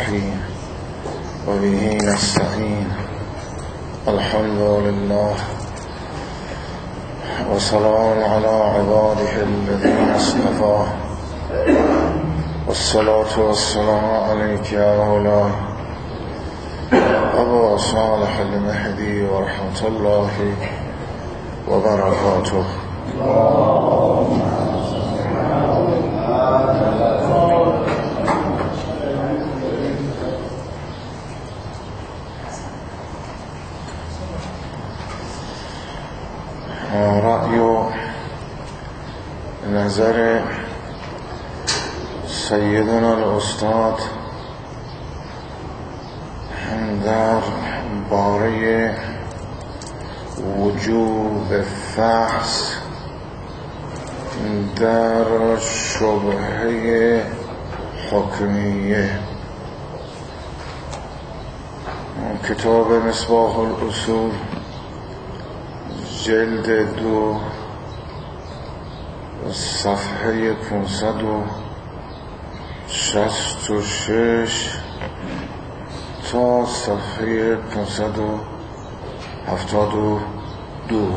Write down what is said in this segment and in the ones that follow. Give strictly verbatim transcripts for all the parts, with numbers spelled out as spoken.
الرحيم وبه نستعين. الحمد لله وسلام على عباده الذين اصطفى، والصلاة والسلام عليك يا مولاي أبا صالح المهدي ورحمة الله وبركاته. رأی و نظر سیدنا الاستاد در باره وجوب فحص در شبهه حکمیه، کتاب مصباح الاصول جلد دو صفحه پانصد و شصت و شش تا صفحه پانصد و هفتاد و دو.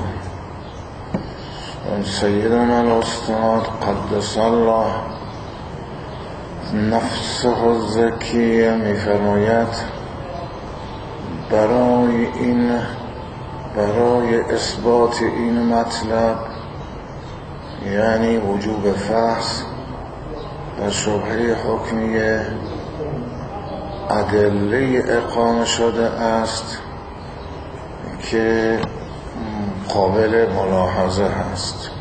سیدنا الاستاد قدس الله نفسه الزکیه می‌فرماید برای این برای اثبات این مطلب، یعنی وجوب فحص و شبهه حکمیه، ادله اقامه شده است که قابل ملاحظه هست.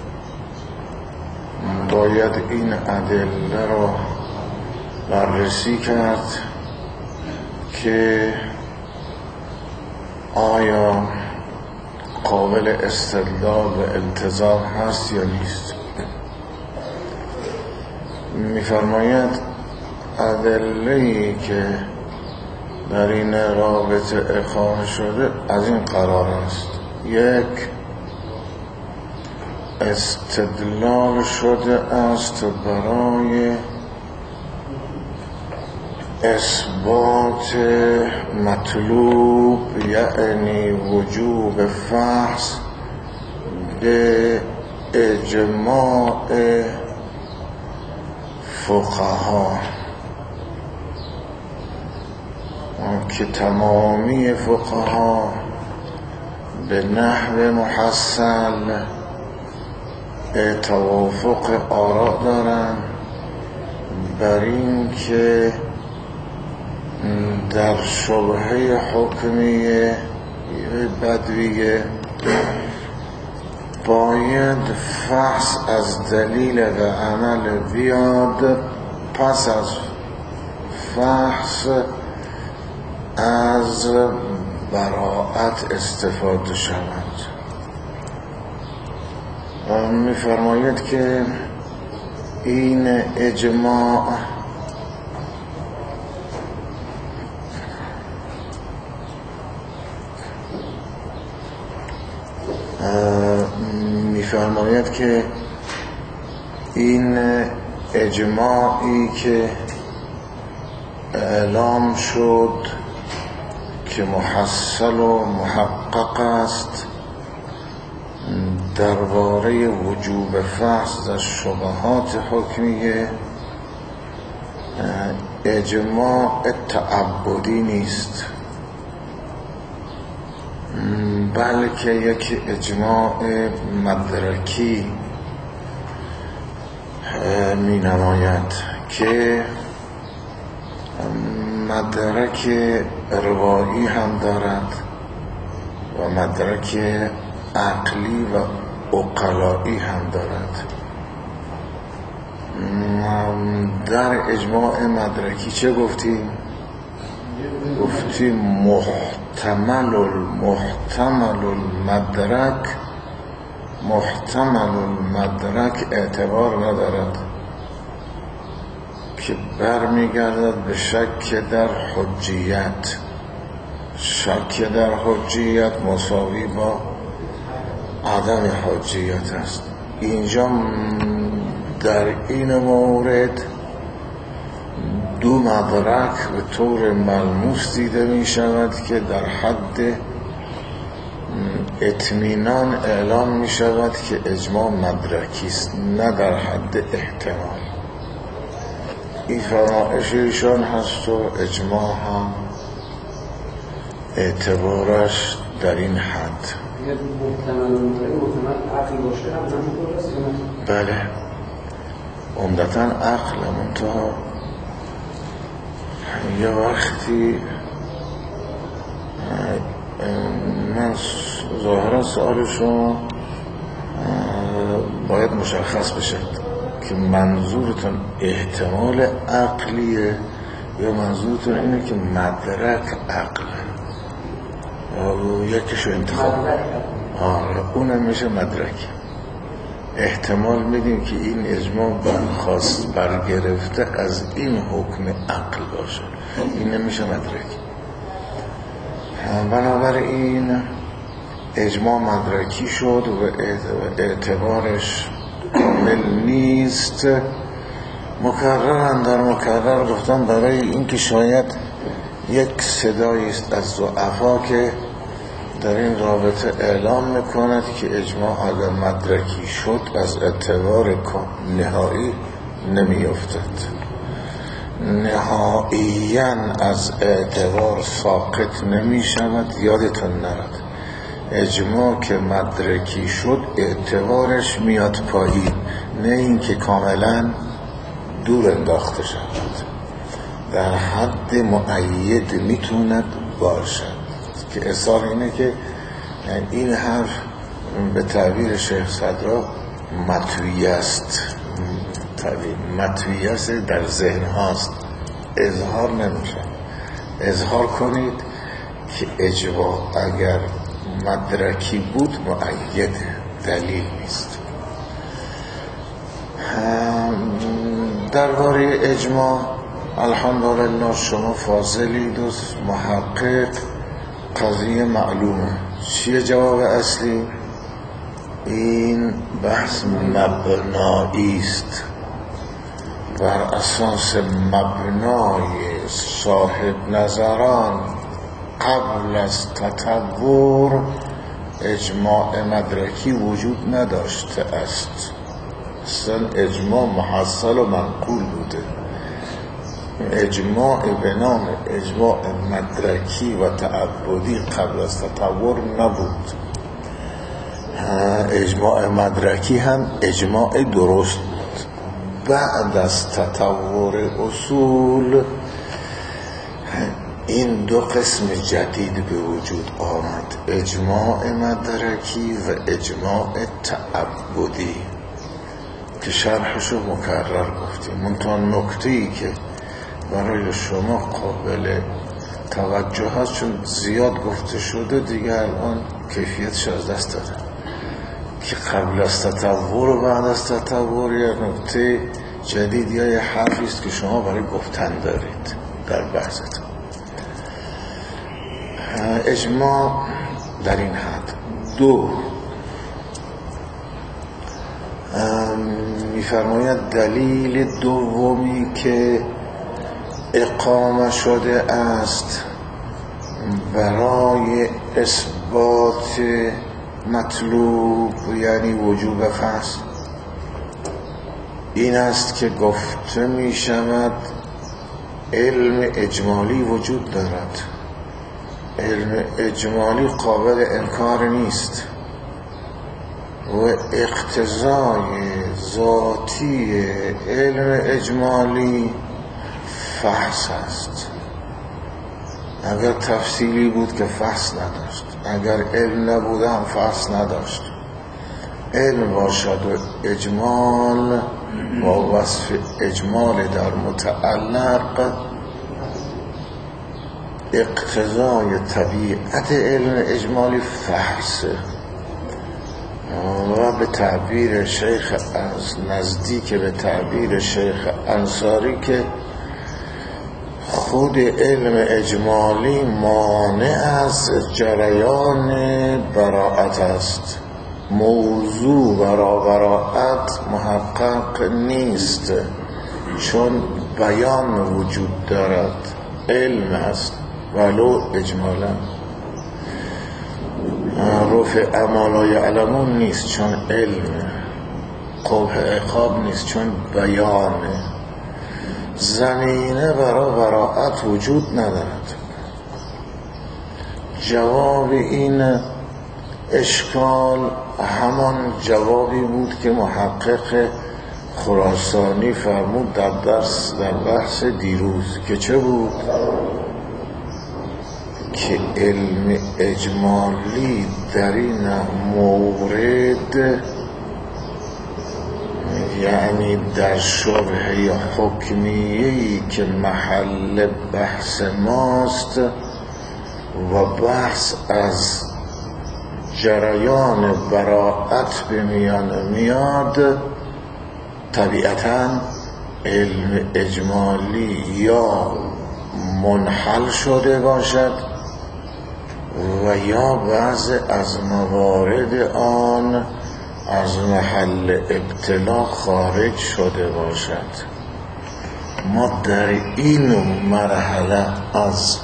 باید این ادله را بررسی کرد که آیا قابل استدلال و التزام هست یا نیست. می‌فرماید ادله‌ای که در این رابطه اقامه شده از این قرار است: یک، استدلال شده است برای اثبات مطلوب، یعنی وجوب فحص، به اجماع فقها، که تمامی فقها به نحو محصل توافق آراء دارند بر این که در شبهه حکمیه بدویه باید فحص از دلیل و عمل بیاد، پس از فحص از براءت استفاده شود. می فرماید که این اجماع می‌فرماید که این اجماعی که اعلام شد که محصل و محقق است درباره وجوب فحص در شبهات حکمیه، اجماع تعبدی نیست، بلکه یک اجماع مدرکی می نماید که مدرک روایی هم دارد و مدرک عقلی و عقلایی هم دارد. در اجماع مدرکی چه گفتیم؟ گفتیم محتمل المحتمل المدرک محتمل المدرک اعتبار ندارد، که برمیگردد به شک در حجیت. شک در حجیت مساوی با عدم حجیت است. اینجا در این مورد دو مدرک به طور ملموس دیده می شود که در حد اطمینان اعلام می شود که اجماع مدرکی است، نه در حد احتمال. این فرمایش ایشان هست و اجماع هم اعتبارش در این حد. بله عمدتاً عقل، منتها یه وقتی من ظاهرا سوالشون باید مشخص بشه که منظورتون احتمال عقلیه یا منظورتون اینه که مدرک عقله. یکیشو انتخاب آره اونم میشه مدرک. احتمال میدیم که این اجماع برخواست برگرفته از این حکم عقل باشه، این نمیشه مدرک. بنابراین اجماع مدرکی شد و اعتبارش کامل نیست. مکررن در مکرر گفتم برای اینکه شاید یک صدایی است از ضعفا که در این رابطه اعلام میکند که اجماع اگر مدرکی شد از اعتبار نهایی نمیافتد، نهاییاً از اعتبار ساقط نمی شود. یادتون نرد اجماع که مدرکی شد اعتبارش میاد پایین، نه اینکه کاملا دور انداخته شود، در حد مؤید میتوند باشد. که اصال اینه که این حرف به تعبیر شیخ صدرا مطویه است، مطویه است در ذهن هاست، اظهار نمیشه. اظهار کنید که اجماع اگر مدرکی بود مؤید دلیل نیست. درباره اجماع الحمدلله شما فاضلید و محقق، قضیه معلومه. چیه جواب اصلی؟ این بحث مبنایی است، بر اساس مبنای صاحب نظران قبل از تطور اجماع مدرکی وجود نداشته است. اصلا اجماع محصل و منقول بوده. اجماع به نام اجماع مدرکی و تعبدی قبل از تطور نبود. اجماع مدرکی هم اجماع درست بود. بعد از تطور اصول این دو قسم جدید به وجود آمد، اجماع مدرکی و اجماع تعبدی که شرحشو مکرر گفتیم. منتها نکته‌ای که برای شما قابل توجه هست چون زیاد گفته شده دیگه الان کیفیتش از دست داده، که قبل از تطور و بعد از تطور یک نکته جدید یا یه حرفی است که شما برای گفتن دارید در بحثتون. اجماع در این حد. دو، میفرماید دلیل دومی که اقامه شده است برای اثبات مطلوب یعنی وجوب فصل این است که گفته می شود علم اجمالی وجود دارد. علم اجمالی قابل انکار نیست و اقتضای ذاتی علم اجمالی فحص است. اگر تفصیلی بود که فحص نداشت، اگر علم نبود هم فحص نداشت. علم باشد و اجمال و وصف اجمال در متعلق اقتضای طبیعت علم اجمالی فحصه و به تعبیر شیخ از نزدیک به تعبیر شیخ انصاری که خود علم اجمالی مانع از جریان براءت است. موضوع برا براءت محقق نیست، چون بیان وجود دارد علم است ولو اجمالا. رفع ما لا یعلمون نیست چون علمه، قبح عقاب نیست چون بیانه. زمینه برای براءت وجود ندارد. جواب این اشکال همان جوابی بود که محقق خراسانی فرمود در درس در بحث دیروز که چه بود؟ که علم اجمالی در این مورد، یعنی در شبهه حکمیه‌ای که محل بحث ماست و بحث از جریان براءت به میان میاد، طبیعتاً علم اجمالی یا منحل شده باشد و یا بعض از موارد آن از محل ابتلا خارج شده باشد. ما در این مرحله از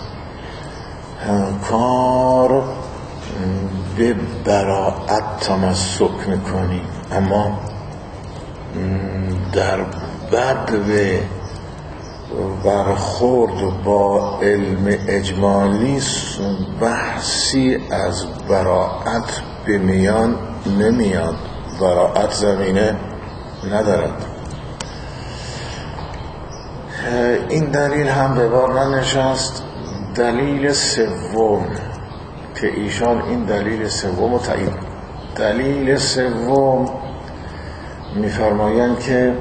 کار به براءت تمسک میکنیم، اما در بدو برخورد با علم اجمالی بحثی از براءت به میان نمیاد. براءت زمینه ندارد. این دلیل هم به بار ننشست. دلیل سوم که ایشان این دلیل سوم رو تایید، دلیل سوم میفرمایند که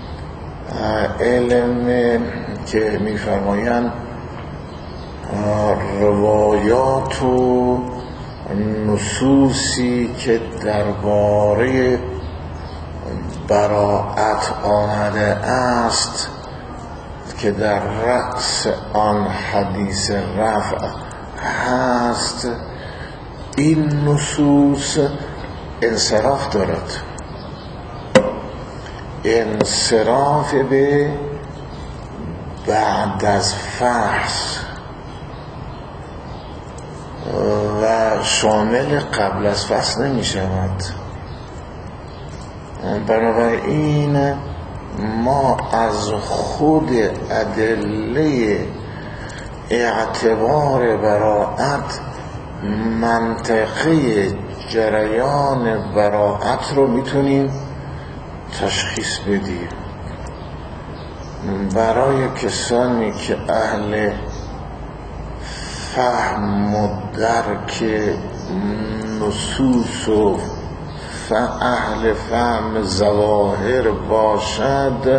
علم که میفرمایند روایات و نصوصی که درباره براءت آمده است که در رأس آن حدیث رفع هست، این نصوص انصراف دارد. انصراف به بعد از فحص و شامل قبل از فحص نمی شود. بنابراین ما از خود ادله اعتبار براءت منطقه جریان براءت رو میتونیم تشخیص بدیم. برای کسانی که اهل فهم و درک نصوص و اهل فهم ظواهر باشد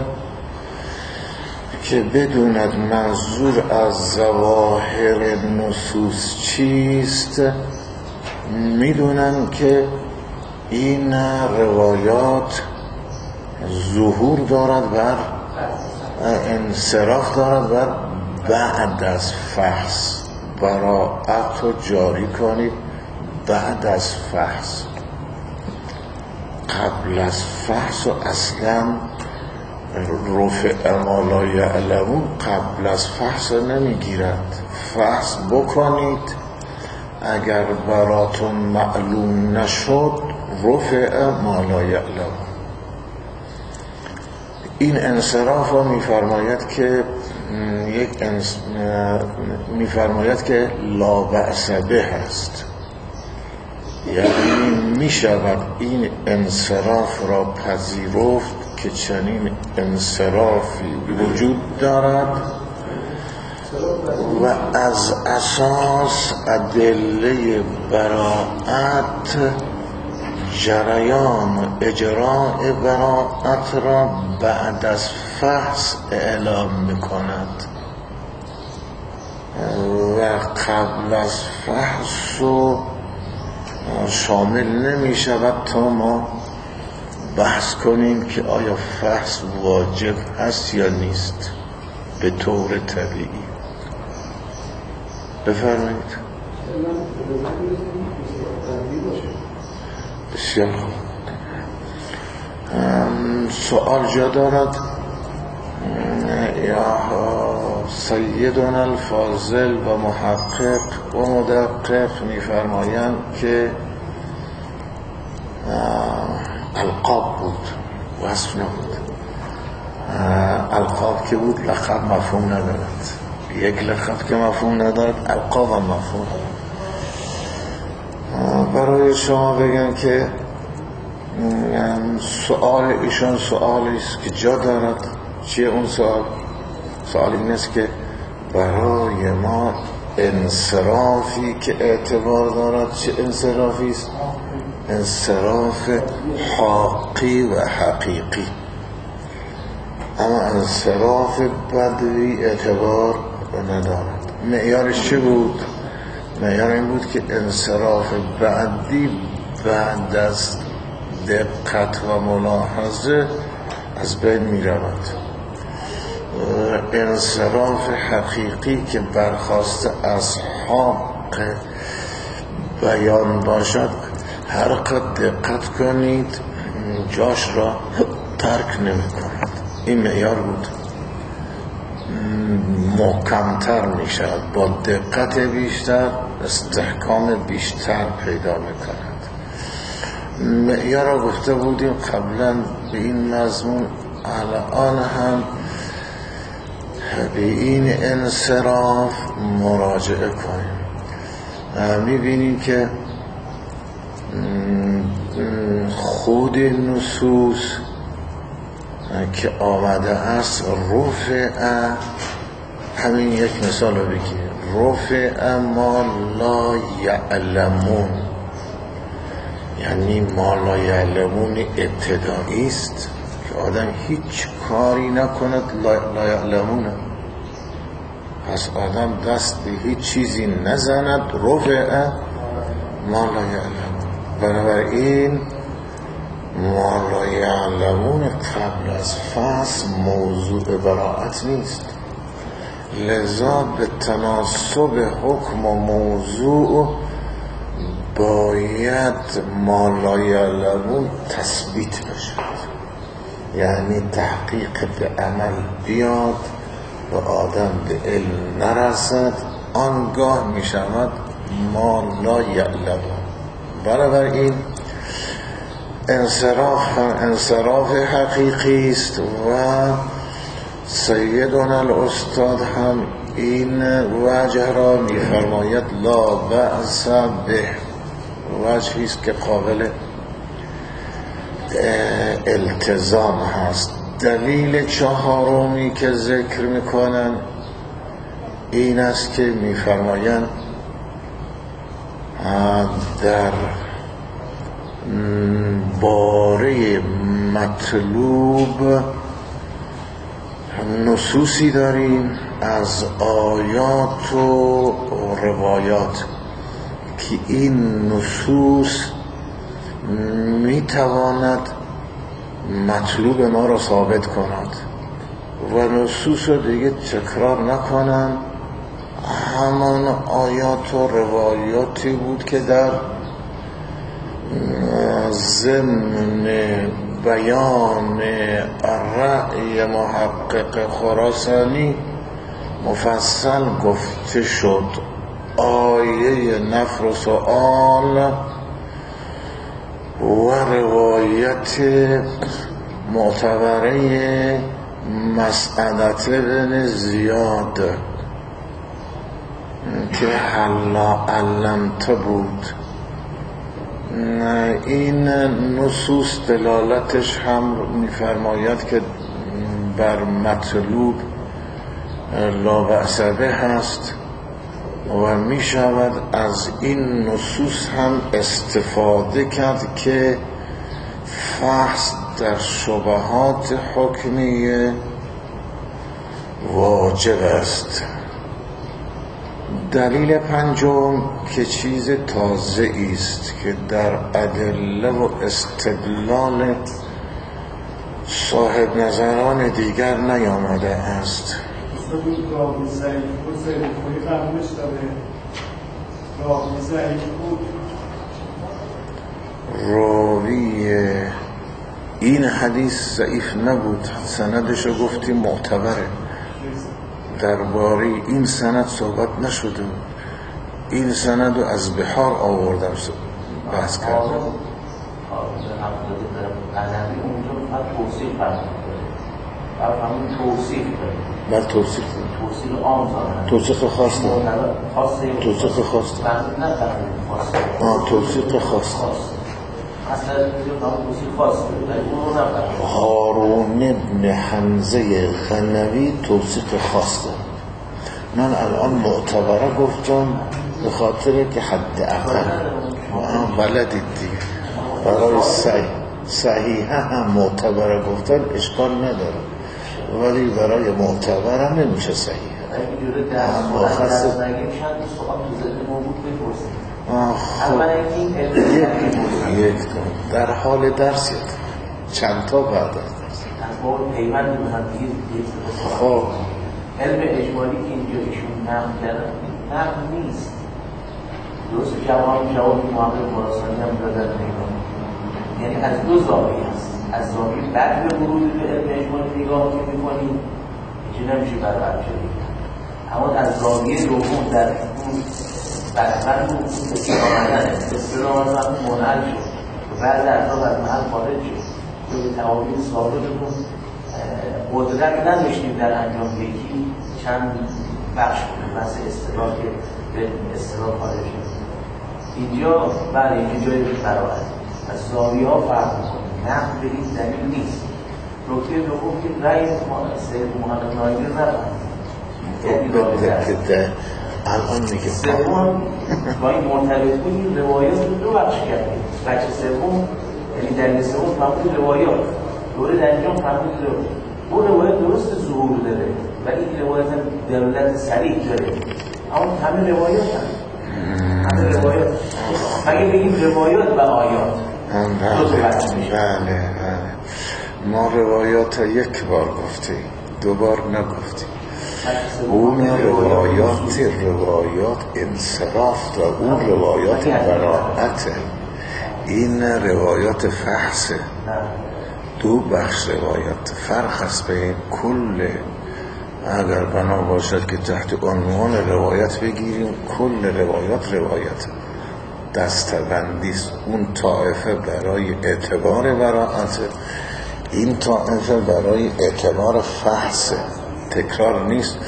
که بدوند منظور از ظواهر نصوص چیست، میدونن که این روایات ظهور دارد بر انصراف دارد بر بعد از فحص. براءت رو جاری کنید بعد از فحص. قبل از فحص و اصلا رفع ما لا یعلمون قبل از فحص نمیگیرد. فحص بکنید، اگر براتون معلوم نشد رفع ما لا یعلمون. این انصراف رو میفرماید که یک انس... میفرماید که لا بأس به هست، یعنی می شود این انصراف را پذیرفت که چنین انصرافی وجود دارد و از اساس ادله براءت جریان اجراء براءت را بعد از فحص اعلام می کند و قبل از فحص و شامل نمی شود تا ما بحث کنیم که آیا فحص واجب هست یا نیست به طور طبیعی. بفرمایید. بسیار خوب. سوال جا دارد. یا سیدنا الفاضل و محقق و مدقق می‌فرمایند که القاب بود، وصف نبود. القاب که بود لقب مفهوم ندارد، یک لقب که مفهوم ندارد القاب هم مفهوم ندارد. برای شما بگم که سؤال ایشان سؤالی است که جا دارد. چیه اون سؤال؟ سؤال این است که برای ما انصرافی که اعتبار دارد چه انصرافی است؟ انصراف حقی و حقیقی. اما انصراف بدوی اعتبار ندارد. معیارش چه بود؟ معیار این بود که انصراف بعدی بعد از دقت و ملاحظه از بین می رود. انصراف حقیقی که برخواسته از حق بیان باشد هر قد دقت کنید جاش را ترک نمی کند. این معیار بود. محکمتر می شود، با دقت بیشتر استحکام بیشتر پیدا می کند. معیار را گفته بودیم قبلا به این مضمون، الان هم به این انصراف مراجعه کنیم. می بینیم که خود نصوص که آمده است رفع، همین یک مثال رو بگیم، رفع ما لا یعلمون، یعنی ما لا یعلمون ابتدایی است که آدم هیچ کاری نکند لا یعلمونه، پس آدم دست به هیچ چیزی نزند، رفع ما لا یعلمون. بنابراین ما لا یعلمون قبل از فصل موضوع براءت نیست، لذا به تناسب حکم و موضوع باید ما لا یعلمون تثبیت بشد، یعنی تحقیق به عمل بیاد و آدم به علم نرسد، آنگاه می شود ما لا یعلمون. بنابراین انصراف هم انصراف حقیقی است و سیدنا الاستاد هم این وجه را می فرماید لا بأس به، وجهی است که قابل التزام هست. دلیل چهارمی که ذکر میکنن این است که می فرمایند در باره مطلوب نصوصی داریم از آیات و روایات که این نصوص میتواند مطلوب ما را ثابت کند و نصوص رو دیگه تکرار نکنن. همان آیات و روایاتی بود که در ضمن بیان رأی محقق خراسانی مفصل گفته شد. آیه نفر و سؤال و روایت معتبره مسعدت بن زیاد که حلا علمت بود، این نصوص دلالتش هم می‌فرماید که بر مطلوب لا بأس به هست و می شود از این نصوص هم استفاده کرد که فحص در شبهات حکمیه واجب است. دلیل پنجم که چیز تازه است که در ادله و استدلال صاحب نظران دیگر نیامده است. راوی این حدیث ضعیف نبود، سندشو گفتیم معتبره، درباره این سند صحبت نشده. این سند رو از بحار آوردم بحث کردم. قنوی اونجا فقط توصیف فرمود بعد همون توصیف داریم بعد توصیف توصیف عام دارن توصیف خاص دارن توصیف خاص دارن نه فرمود خاص آه توصیف خاص اصلا توصیف خاص دارن هارون ابن حمزه قنوی توصیف خاص دارن. من الان معتبره گفتم به خاطر که حد اقل بلدید دیگه. برای صحیح صحیحه هم معتبره گفتن اشکال نداره، ولی برای معتبره نمیشه صحیحه. اما خاصه چند سوال تو ذهن ما بود بپرسیم. اولا اینکه یک در حال درس چند تا بعد از درس از با پیوند به هم دیگه خب علم اجمالی که اینجا ایشون نقل کردن نقل نیست. درست جواب جواب محمد خراسانی هم دادن نگاه، یعنی از دو زاویه است. از زاویه بعد به ورود به علم اجمالی نگاه که می‌کنیم چه نمیشه برابر شد، اما از زاویه دوم در اون برابر اون استقامتن استقامتن منحل شد و بعد اطراف از محل خارج شد به تعاویل سابقتون قدرت نداشتیم در انجام یکی چند بخش کنیم بحث استقلال که به استقلال خارج شد. اینجا بله اینجا جای برابر از زاویه ها فرق می‌کنه، نقل به این دلیل نیست. نکته دوم که رأی سید محمد نایمی نفهمید الان میگه سوم با این مرتبط بود این روایات رو دو بخش کردیم. بخش سوم یعنی دلیل سوم فرمود روایات دوره در انجام فرمود روایات. اون روایت درست ظهور داره و این روایت هم دلالت صریح داره، اما همه روایات هم همه روایات مگه بگیم روایات و آیات دو تا بخش میشه. بله بله ما روایات یک بار گفتیم دو بار نگفتیم. اون روایات روایات انصراف دار، اون روایات براعته، این روایات فحصه. دو بخش روایات فرق هست بین کل، اگر بنا باشد که تحت عنوان روایت بگیریم کل روایات روایت دستبندیست. اون طائفه برای اعتبار براعته، این طائفه برای اعتبار فحصه، تکرار نیست.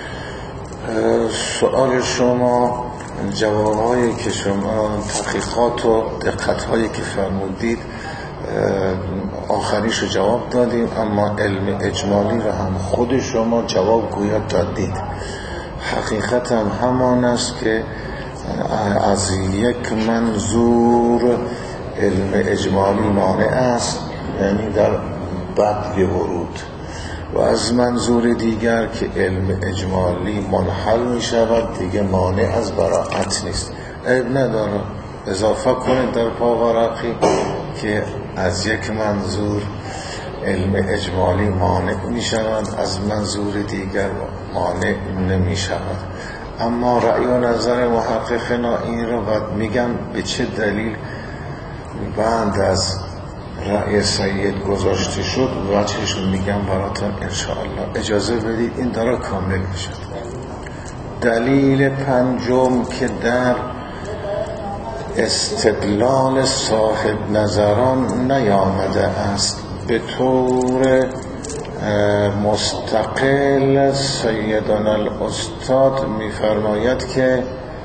سوال شما، جوابهایی که شما، تحقیقات و دقتهایی که فرمودید آخریشو جواب دادیم، اما علم اجمالی رو هم خود شما جواب گویا دادید. حقیقت هم همان است که از یک منظور علم اجمالی مانع است، یعنی در بدء ورود، و از منظور دیگر که علم اجمالی منحل می شود دیگه مانع از براعت نیست. عیب نداره اضافه کنید در پاورقی که از یک منظور علم اجمالی مانع می شود، از منظور دیگر مانع نمی شود. اما رأی و نظر محققنا این رو باید میگم به چه دلیل بعد از رأی سید گذاشته شد وجهش رو میگم براتون انشاءالله. اجازه بدید این داره کامل میشد. دلیل پنجم که در استدلال صاحب نظران نیامده است به طور مستقل، سیدنا الاستاد میفرماید که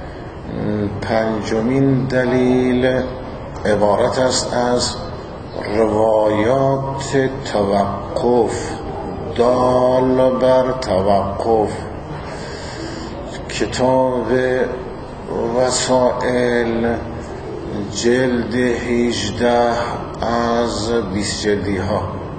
پنجمین دلیل عبارت است از روایات توقف، دال بر توقف. کتاب وسائل جلد هجده از بیست جلدی ها،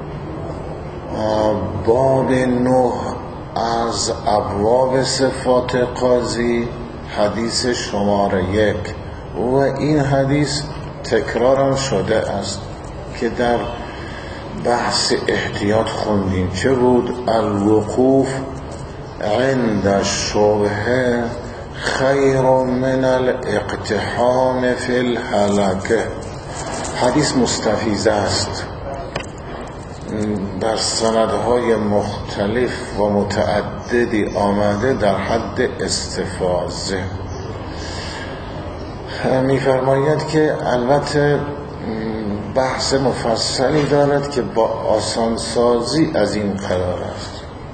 باب نه از ابواب صفات قاضی، حدیث شماره یک، و این حدیث تکرارم شده است که در بحث احتیاط خوندیم. چه بود؟ الوقوف عند الشبهه خیر من الاقتحام فی الهلکه. حدیث مستفیض است، در سندهای مختلف و متعددی آمده در حد استفاضه. می‌فرماید که البته بحث مفصلی دارد که با آسانسازی از این قرار است.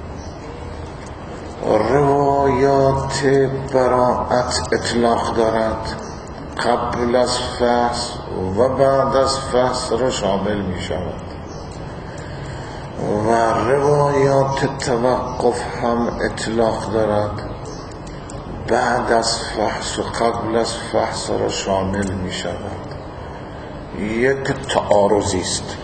روایات براءت اطلاق دارد، قبل از فحص و بعد از فحص را شامل می شود و روایات توقف هم اطلاق دارد، بعد از فحص و قبل از فحص را شامل می شود. یک تعارضی است.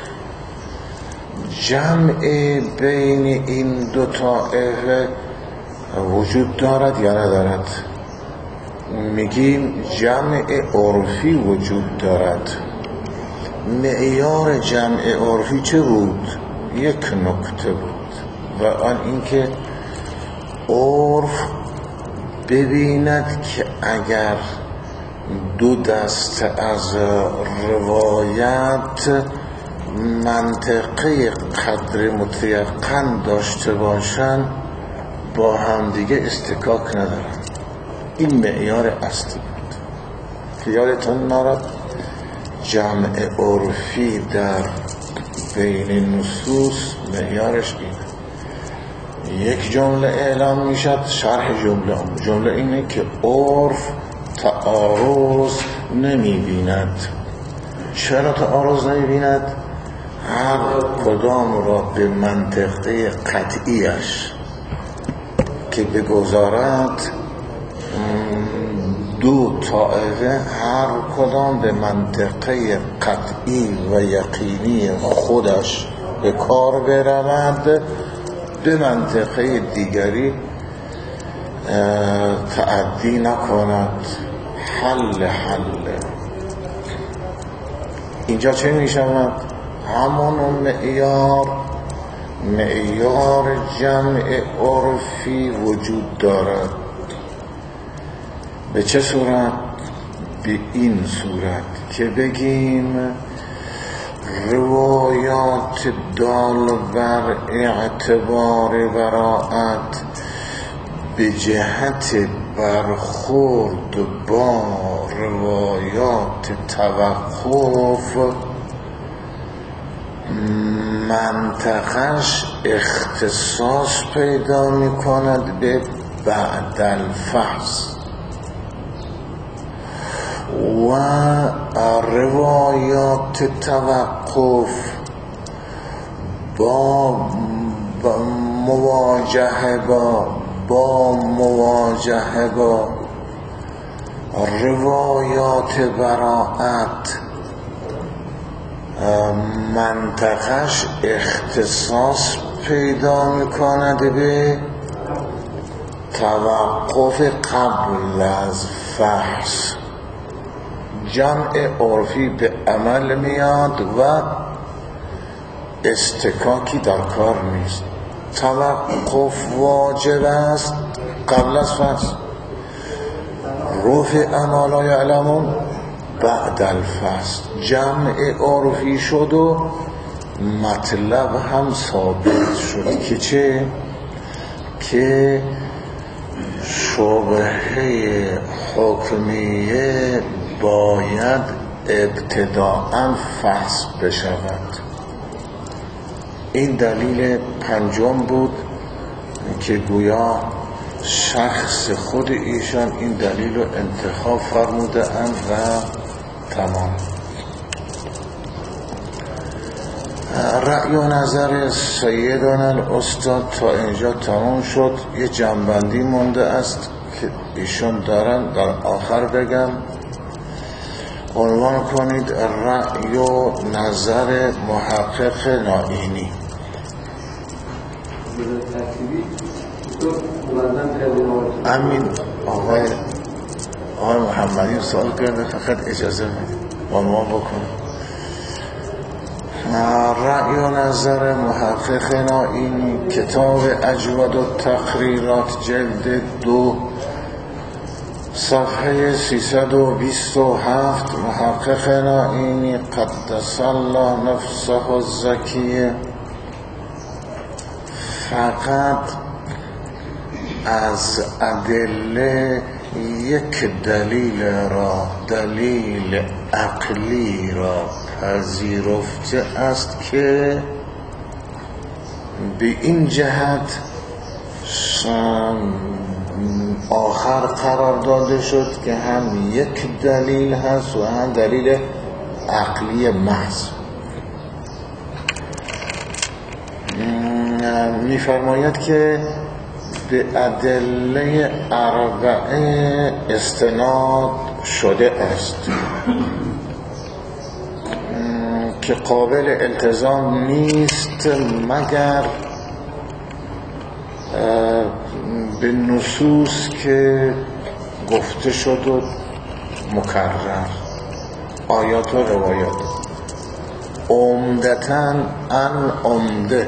جمع بین این دو طایفه وجود دارد یا ندارد؟ میگیم جمع عرفی وجود دارد. معیار جمع عرفی چه بود؟ یک نکته بود و آن اینکه عرف ببیند که اگر دو دسته از روایت منطقه قدر متیقن داشته باشند با همدیگه استکاک ندارن. این معیار اصلی بود که یادتون نرد جمع عرفی در بین نصوص معیارش اینه. یک جمله اعلام میشد، شرح جمله اون جمله اینه که عرف تعارض نمی بیند. چرا تعارض نمی بیند؟ هر کدام را به منطقه قطعیش که بگذارد دو طائفه هر کدام به منطقه قطعی و یقینی خودش به کار برود، به منطقه دیگری تعدی نکند. حل حل اینجا چه می شود؟ همون معیار معیار جمع عرفی وجود دارد. به چه صورت؟ به این صورت که بگیم روایات دال بر اعتبار براءت به جهت برخورد با روایات توقف منطقش اختصاص پیدا می کند به بعد الفحص و روایات توقف با مواجهه با با مواجهه با روایات براءت منطقش اختصاص پیدا میکند به توقف قبل از فحص. جمع عرفی به عمل میاد و استکاکی در کار نیست. توقف واجب است قبل از فحص، رفع اما لا یعلمون بعد الفحص. جمع عرفی شد و مطلب هم ثابت شد که چه؟ که شبهه حکمیه باید ابتداءً فحص بشود. این دلیل پنجم بود که گویا شخص خود ایشان این دلیل رو انتخاب فرموده اند و تمام. رأی و نظر سیدان الاستاد تا اینجا تمام شد. یه جنبندی مونده است که ایشان دارن در آخر بگم. عنوان کنید رأی و نظر محقق نائینی. امین آقای آقای محمدی سوال کرده، فقط اجازه میدید عنوان بکنم. رأی و نظر محقق نائینی، کتاب اجود و تقریرات، جلد دو، صفحه سیصد و بیست و هفت. محقق نائینی قدس الله نفسه الزکیه فقط از ادله یک دلیل را، دلیل عقلی را پذیرفته است که به این جهت آخر قرار داده شد که هم یک دلیل هست و هم دلیل عقلی محض. می‌فرماید که به ادله اربعه استناد شده است که قابل التزام نیست مگر به نصوص که گفته شد و مکرر، آیات و روایات. عمدتاً ان عمده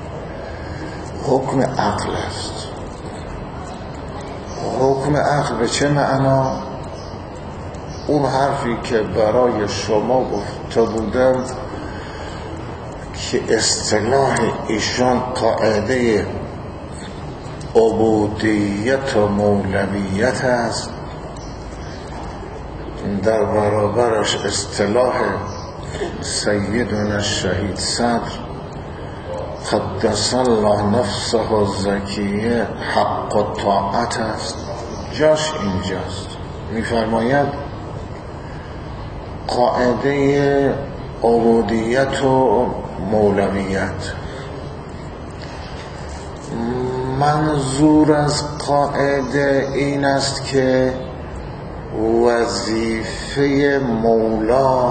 حکم عقل است. حکم عقل به چه معنا؟ اون حرفی که برای شما گفته بودم که اصطلاح ایشان قاعده عبودیت و مولویت است، در برابرش اصطلاح سیدنا الشهید صدر قدس الله نفسه الزکیه حق و طاعت است. جاش اینجاست. می‌فرماید قاعده عبودیت و مولویت. منظور از قاعده این است که وظیفه مولا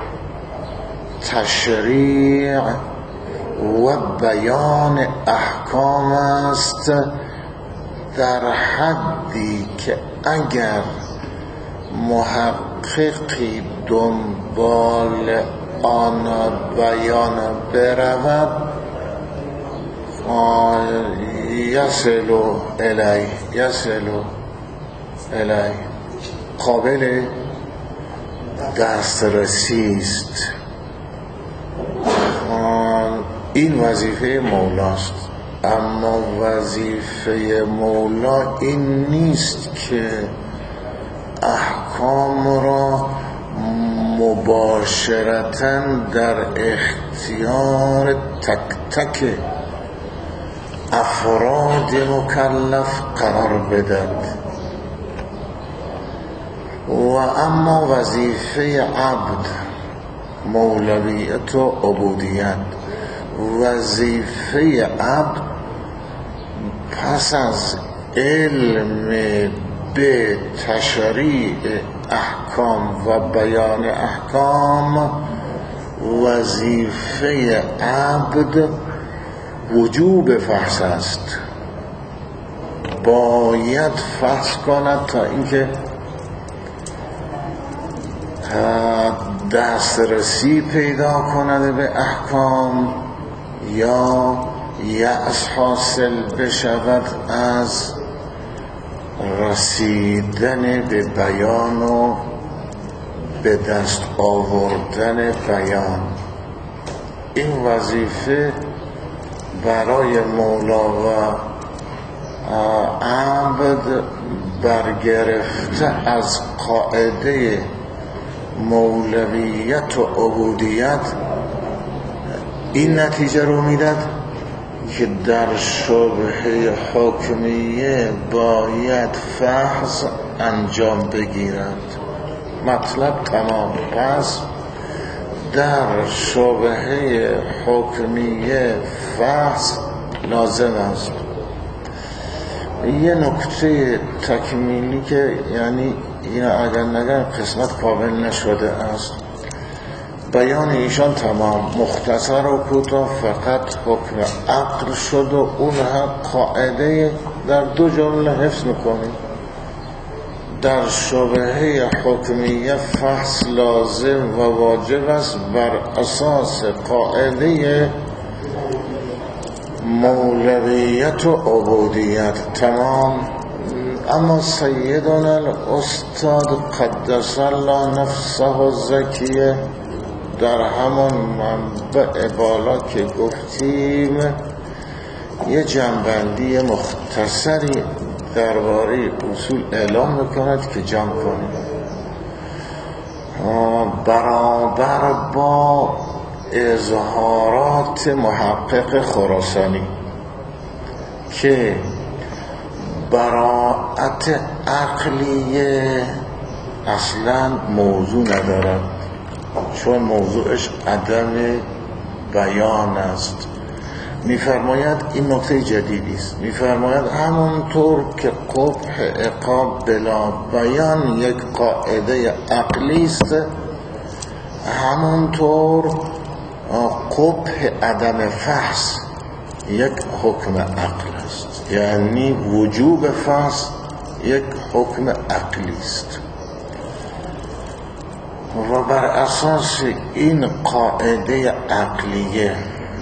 تشریع و بیان احکام است، در حدی که اگر محققی دنبال آن بیان برود یصل الی یصل الی قابل دسترسی است. این وظیفه مولاست. اما وظیفه مولا این نیست که احکام را مباشرتاً در اختیار تک تک افراد مکلف قرار بدهد، و اما وظیفه عبد مولویت و عبودیت، وظیفه عبد پس از علم به تشریع احکام و بیان احکام، وظیفه عبد وجوب فحص است. باید فحص کند تا اینکه دسترسی پیدا کند به احکام یا یأس حاصل بشود از رسیدن به بیان و به دست آوردن بیان. این وظیفه برای مولا و عبد برگرفته از قاعده مولویت و عبودیت این نتیجه رو میداد که در شبهه حکمیه باید فحص انجام بگیرد. مطلب تمام. پس در شبهه حکمیه فحص لازم است. یه نکته تکمیلی که یعنی اینا اگر نگم قسمت کامل نشده است. بیان ایشان تمام، مختصر و کوتاه، فقط حکم عقل شد و اون هم قاعده در دو جمله حفظ میکنیم. در شبهه حکمیه فحص لازم و واجب است بر اساس قاعده مولویت و عبودیت. تمام. اما سیدنا الاستاد قدس الله نفسه الزکیه در همان منبع بالا که گفتیم یه جنبندی مختصری درباره اصول اعلام میکند که جمع کنیم. برابر با اظهارات محقق خراسانی که براءت عقلیه اصلا موضوع ندارد، چون موضوعش عدم بیان است، میفرماید این نکته جدیدی است. میفرماید همونطور که قبح عقاب بلا بیان یک قاعده عقلی است، همونطور قبح عدم فحص یک حکم عقل است، یعنی وجوب فحص یک حکم عقلی است. و بر اساس این قاعده عقلیه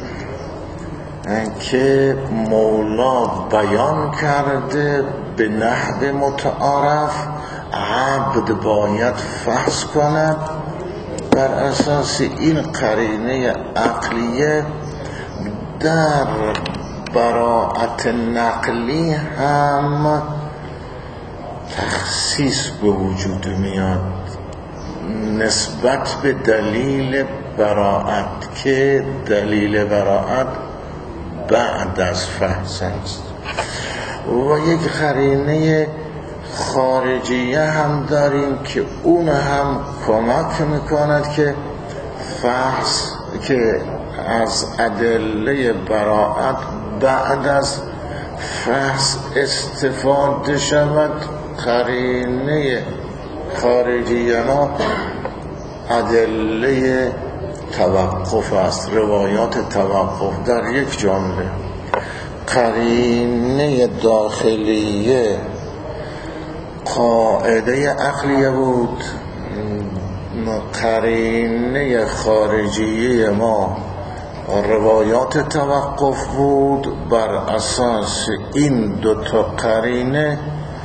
که مولا بیان کرده به نحو متعارف، عبد باید فحص کند. بر اساس این قرینه عقلیه در براءت نقلی هم تخصیص به وجود میاد نسبت به دلیل براءت، که دلیل براءت بعد از فحص است. و یک قرینه خارجیه هم داریم که اون هم کمک میکند که فحص که از ادله براءت بعد از فحص استفاده شود. قرینه خارجیه ما ادله توقف است، روایات توقف در یک جمله. قرینه داخلیه قاعده عقلیه بود، قرینه خارجیه ما روایات توقف بود. بر اساس این دو تا قرینه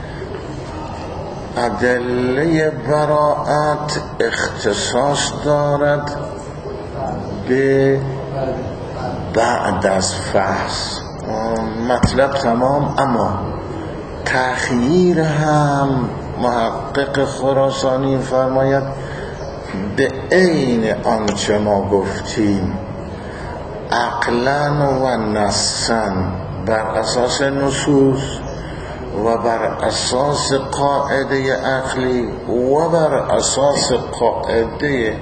ادله براءت اختصاص دارد به بعد از فحص. مطلب تمام، اما تأخیر هم محقق خراسانی فرماید به عین آنچه ما گفتیم عقلا و نصا، بر اساس نصوص و بر اساس قاعده عقلی و بر اساس قاعده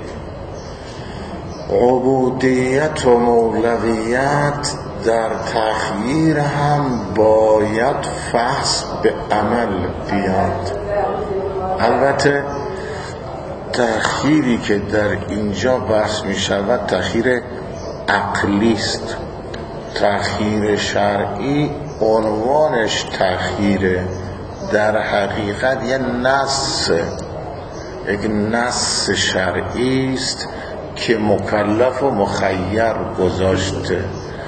عبودیت و مولویت، در تخییر هم باید فحص به عمل بیاد. البته تخییری که در اینجا بحث می شود تخییر عقلی است. تخییر شرعی عنوانش تخییره، در حقیقت یه نص یک نص شرعی است که مکلف و مخیر گذاشته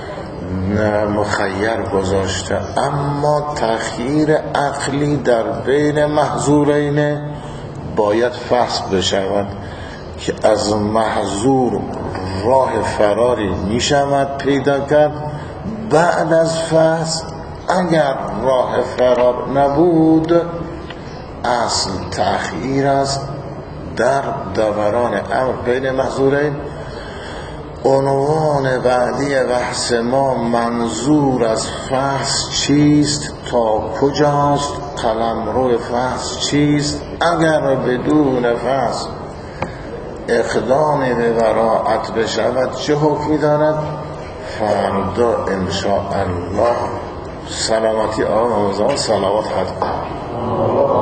مخیر گذاشته اما تخییر عقلی در بین محظورین باید فحص بشود که از محظور راه فراری می شود پیدا کرد. بعد از فحص اگر راه فرار نبود اصل تأخیر است در دوران امر بین محظورین. عنوان بعدی بحث ما منظور از فحص چیست، تا کجاست، قلمرو فحص چیست، اگر بدون فحص اقدام به براءت بشود چه حکمی دارد. فردا انشاءالله سلامتی آن روزان صلوات حد